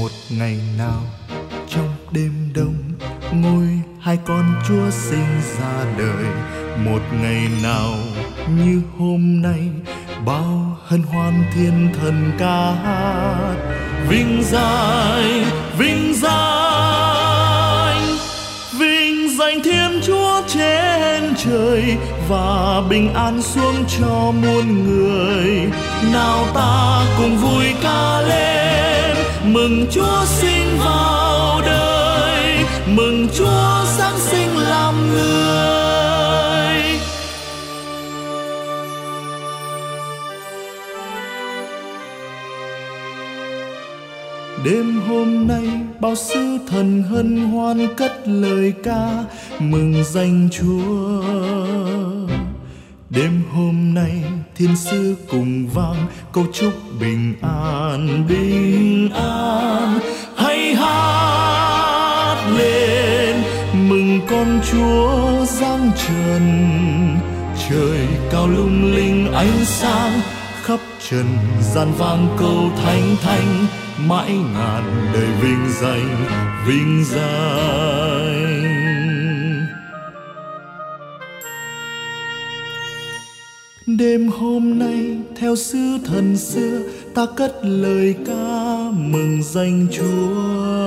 Một ngày nào trong đêm đông, ngôi hai con Chúa sinh ra đời. Một ngày nào như hôm nay, bao hân hoan thiên thần ca hát. Vinh danh, vinh danh, vinh danh Thiên Chúa trên trời, và bình an xuống cho muôn người. Nào ta cùng vui ca lên, mừng Chúa sinh vào đời, mừng Chúa giáng sinh làm người. Đêm hôm nay bao sứ thần hân hoan cất lời ca mừng danh Chúa. Đêm hôm nay thiên sứ cùng vang câu chúc bình an, bình an. Hãy hát lên mừng con Chúa giáng trần, trời cao lung linh ánh sáng, khắp trần gian vang câu thánh thánh, mãi ngàn đời vinh danh, vinh danh. Đêm hôm nay theo sứ thần xưa, ta cất lời ca mừng danh Chúa.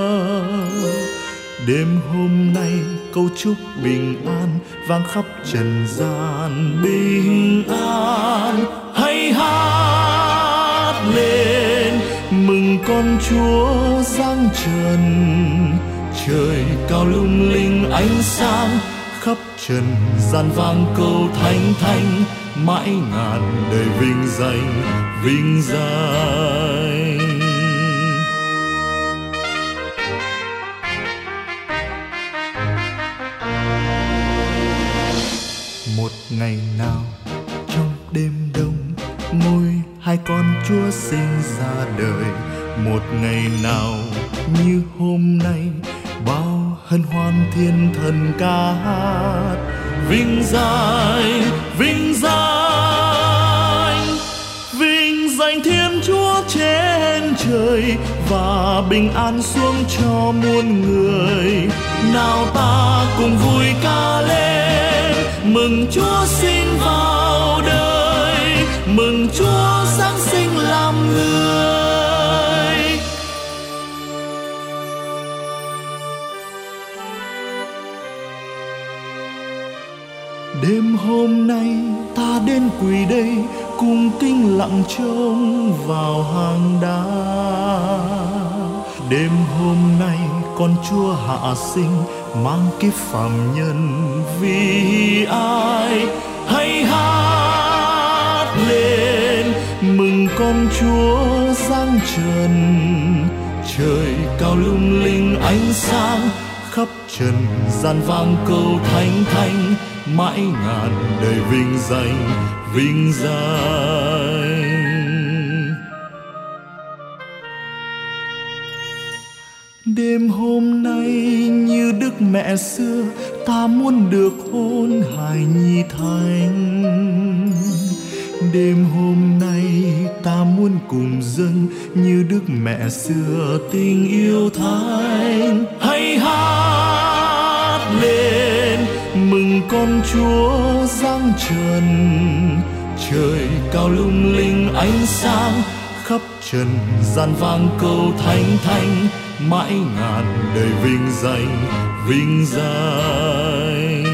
Đêm hôm nay câu chúc bình an vang khắp trần gian, bình an. Hãy hát lên mừng con Chúa giáng trần, trời cao lung linh ánh sáng, khắp trần gian vang câu thánh thánh, mãi ngàn đời vinh danh, vinh danh. Một ngày nào trong đêm đông, ngôi hai con Chúa sinh ra đời. Một ngày nào như hôm nay, bao hân hoan thiên thần ca hát. Vinh danh, vinh danh, vinh danh Thiên Chúa trên trời, và bình an xuống cho muôn người. Nào ta cùng vui ca lên, mừng Chúa sinh vào đời, mừng Chúa giáng sinh làm người. Đêm hôm nay ta đến quỳ đây, cùng kinh lặng trông vào hang đá. Đêm hôm nay con Chúa hạ sinh, mang kiếp phàm nhân vì ai. Hãy hát lên mừng con Chúa giáng trần, trời cao lung linh ánh sáng, khắp trần gian vang câu thánh thánh, mãi ngàn đời vinh danh, vinh danh. Đêm hôm nay như Đức Mẹ xưa, ta muốn được hôn hài nhi thánh. Đêm hôm nay ta muốn cùng dâng như Đức Mẹ xưa tình yêu thánh. Hãy hát lên mừng con Chúa giáng trần, trời cao lung linh ánh sáng, khắp trần gian vang câu thánh thánh, mãi ngàn đời vinh danh, vinh danh.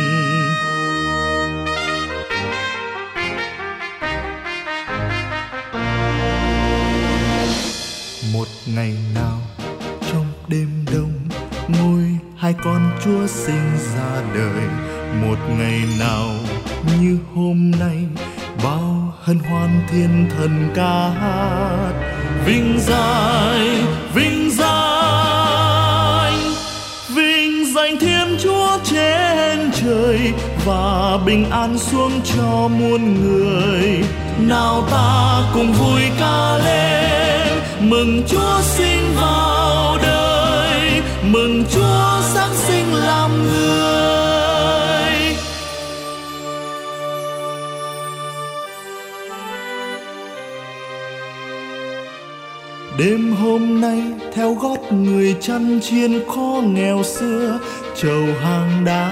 Một ngày nào trong đêm đông, ngôi hai con Chúa sinh ra đời. Một ngày nào như hôm nay, bao hân hoan thiên thần ca hát. Vinh danh, vinh danh, vinh danh Thiên Chúa trên trời, và bình an xuống cho muôn người. Nào ta cùng vui ca lên, mừng Chúa sinh vào đời, mừng Chúa giáng sinh làm người. Đêm hôm nay theo gót người chăn chiên kho nghèo xưa chầu hàng đá.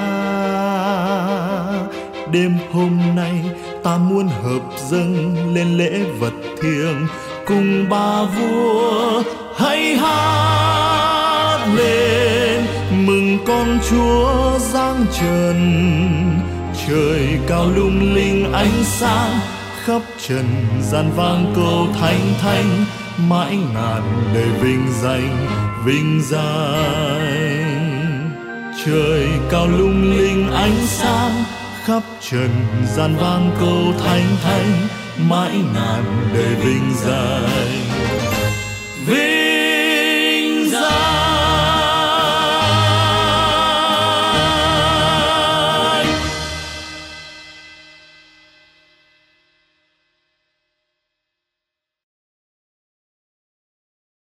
Đêm hôm nay ta muốn hợp dâng lên lễ vật thiêng cùng ba vua. Hãy hát lên mừng con Chúa giáng trần. Trời cao lung linh ánh sáng, khắp trần gian vang câu thánh thánh, mãi ngàn đời vinh danh vinh danh. Trời cao lung linh ánh sáng, khắp trần gian vang câu thánh thánh, mãi ngàn đời vinh danh.